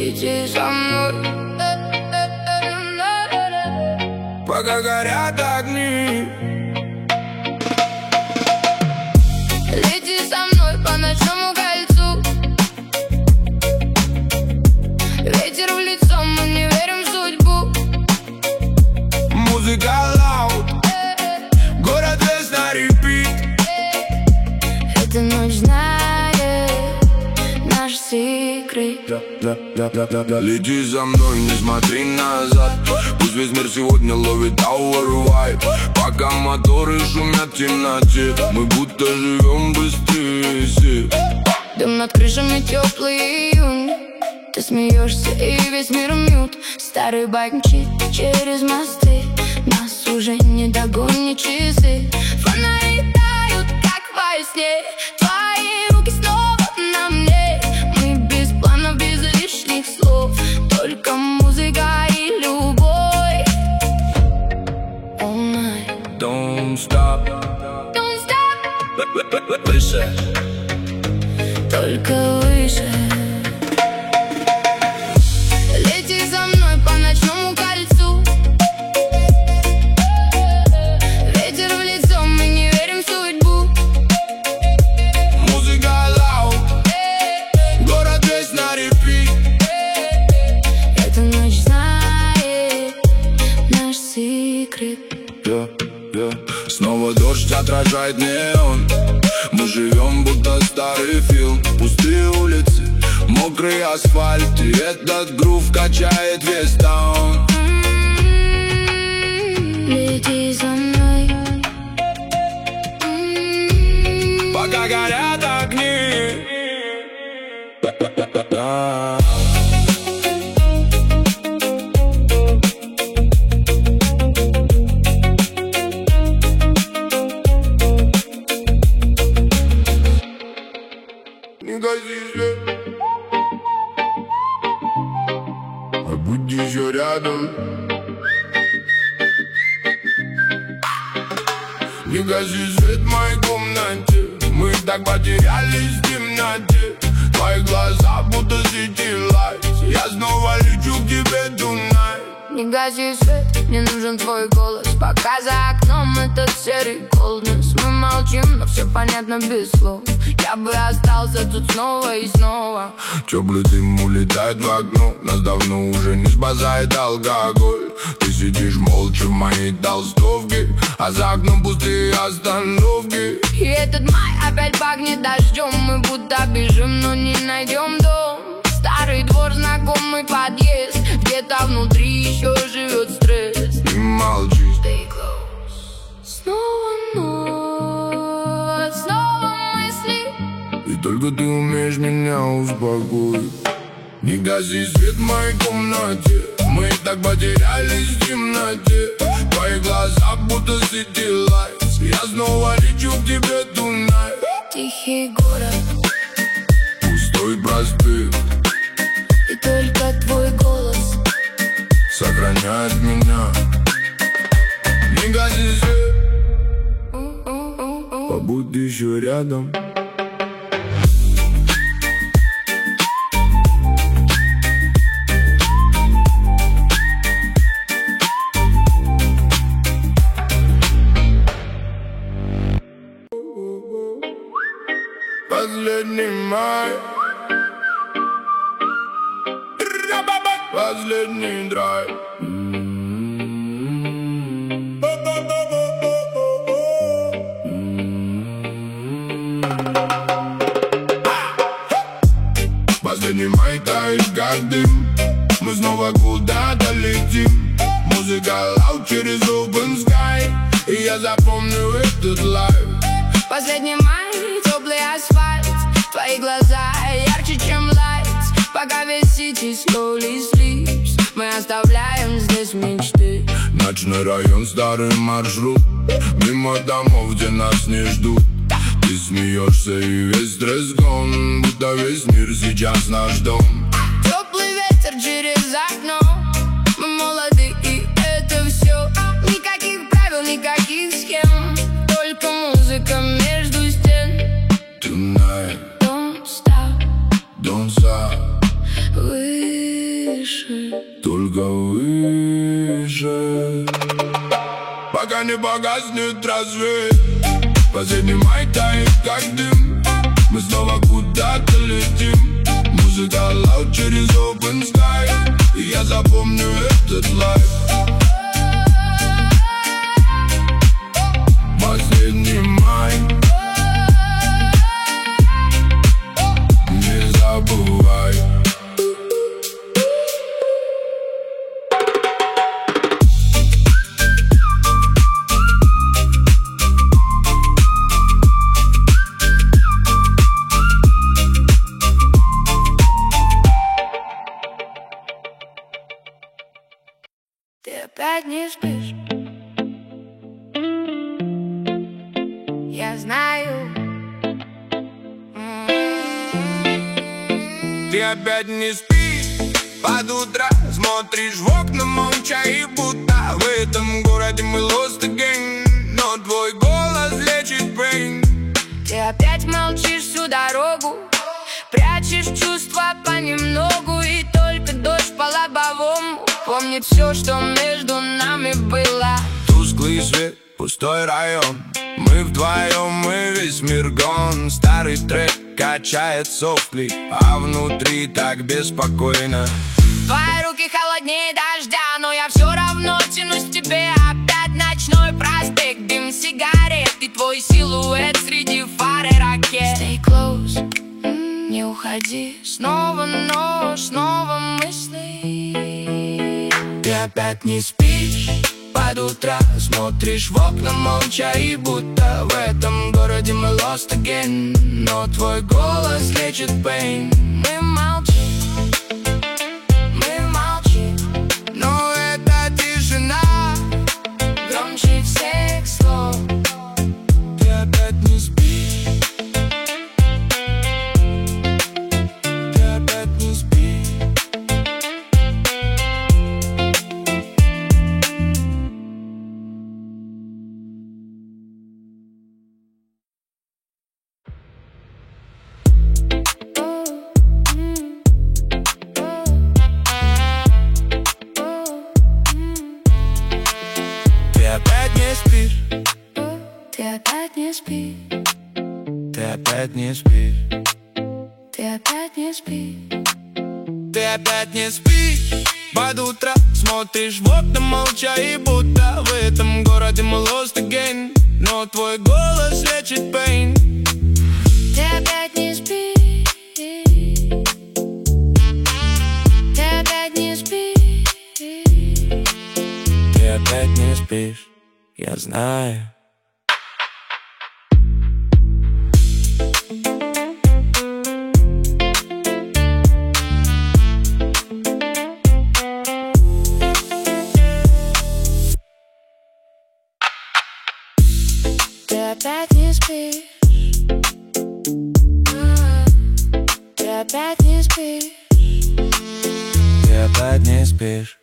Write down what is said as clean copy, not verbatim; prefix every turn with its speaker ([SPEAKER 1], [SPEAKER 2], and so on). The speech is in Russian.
[SPEAKER 1] Лети со мной,
[SPEAKER 2] пока горят огни.
[SPEAKER 1] лети со мной по ночному кольцу. Ветер в лицо, мы не верим в судьбу.
[SPEAKER 2] Музыка лаут, город весь на репит.
[SPEAKER 1] Эта ночь знает наш секрет.
[SPEAKER 2] Лети за мной, не смотри назад. Пусть весь мир сегодня ловит our vibe. Пока моторы шумят в темноте, мы будто живем быстрее.
[SPEAKER 1] Дым над крышами, теплый июнь. Ты смеешься и весь мир мьют. Старый байк мчит через мосты. Нас уже не догонят часы. Фонари тают, как во сне. Твои руки снова на мне. Мы без планов, без лишних слов. Только музыка и любовь. All night.
[SPEAKER 2] Don't stop,
[SPEAKER 1] Don't stop.
[SPEAKER 2] выше.
[SPEAKER 1] Только выше. Лети за мной по ночному кольцу. Ветер в лицо, мы не верим в судьбу.
[SPEAKER 2] Музыка лаут, город весь на репит.
[SPEAKER 1] Эта ночь знает наш секрет.
[SPEAKER 2] Снова дождь отражает неон. Мы живем, будто старый фильм. Пустые улицы, мокрый асфальт. И этот грув качает весь таун.
[SPEAKER 1] Лети за мной,
[SPEAKER 2] Пока горят огни. Не гаси свет, будь еще рядом. Не гаси свет в моей комнате. Мы так потерялись в темноте. Твои глаза будто сети lights. Я снова лечу к тебе tonight.
[SPEAKER 1] не гаси свет, мне нужен твой голос. Пока за окном этот серый coldness. Мы молчим, но все понятно без слов. Я бы остался тут снова и снова.
[SPEAKER 2] Теплый дым улетает в окно. Нас давно уже не спасает алкоголь. Ты сидишь молча в моей толстовке, а за окном пустые остановки.
[SPEAKER 1] И этот май опять пахнет дождем. Мы будто бежим, но не найдем дом. Старый двор, знакомый подъезд. Где-то внутри еще живет стресс.
[SPEAKER 2] Не молчи,
[SPEAKER 1] Stay close. Снова ночь, снова мысли.
[SPEAKER 2] и только ты умеешь меня успокоить. Не гаси свет в моей комнате. Мы так потерялись в темноте. Твои глаза будто сети lights. Я снова лечу к тебе tonight.
[SPEAKER 1] Тихий город,
[SPEAKER 2] Пустой проспект
[SPEAKER 1] и только твой голос
[SPEAKER 2] сохраняет меня. Не гаси свет, побудь еще рядом. Последний май, последний драйв. Последний май тает как дым. Мы снова куда-то летим. Музыка лаут через open sky. И я запомню этот лайв.
[SPEAKER 1] Последний май, теплый асфальт. Твои глаза ярче, чем лайтс. Пока весь сити slowly sleeps. Мы оставляем здесь мечты.
[SPEAKER 2] Ночной район, старый маршрут. Мимо домов, где нас не ждут. Ты смеешься и весь стресс гон. Будто весь мир сейчас наш дом.
[SPEAKER 1] Теплый ветер через окно. Мы молоды и это все. Никаких правил, никаких схем. Только музыка между стен.
[SPEAKER 2] Tonight,
[SPEAKER 1] Don't stop,
[SPEAKER 2] don't stop.
[SPEAKER 1] we выше,
[SPEAKER 2] только выше. Пока не погаснет рассвет, последний май тает как дым. Мы снова куда-то летим. Музыка лаут через open sky, и я запомню этот лайф. Последний май, не забывай.
[SPEAKER 1] ты опять не спишь. Я знаю.
[SPEAKER 2] Ты опять не спишь, под утро смотришь в окна молча, и будто в этом городе мы lost again. Но твой голос лечит pain.
[SPEAKER 1] Ты опять молчишь всю дорогу, прячешь чувства понемногу, и только дождь по лобовому помнит все, что между нами было.
[SPEAKER 2] Тусклый свет, пустой район, мы вдвоем, мы весь мир гон. Старый трек качает софтли, а внутри так беспокойно.
[SPEAKER 1] Твои руки холоднее дождя, но я все равно тянусь к тебе. Опять ночной проспект, дым сигарет и твой силуэт среди фар и ракет. Stay close, не уходи. Снова ночь, снова мысли.
[SPEAKER 2] Ты опять не спишь, под утро смотришь в окна молча, и будто в этом городе мы lost again. Но твой голос лечит pain.
[SPEAKER 1] Мы молчим, мы молчим,
[SPEAKER 2] Но эта тишина
[SPEAKER 1] громче всех слов.
[SPEAKER 2] Ты опять не спишь, ты опять не спишь. Ты опять не спишь,
[SPEAKER 1] Ты опять не спишь,
[SPEAKER 2] ты опять не спишь.
[SPEAKER 1] ты опять не спишь.
[SPEAKER 2] Ты опять не спишь, под утро смотришь в окна молча, и будто в этом городе мы lost again. Но твой голос лечит pain.
[SPEAKER 1] Ты опять не спишь, ты опять не спишь.
[SPEAKER 2] Ты опять не спишь, я знаю.
[SPEAKER 1] Ты опять не спишь, ты опять не спишь.
[SPEAKER 2] Ты опять не спишь.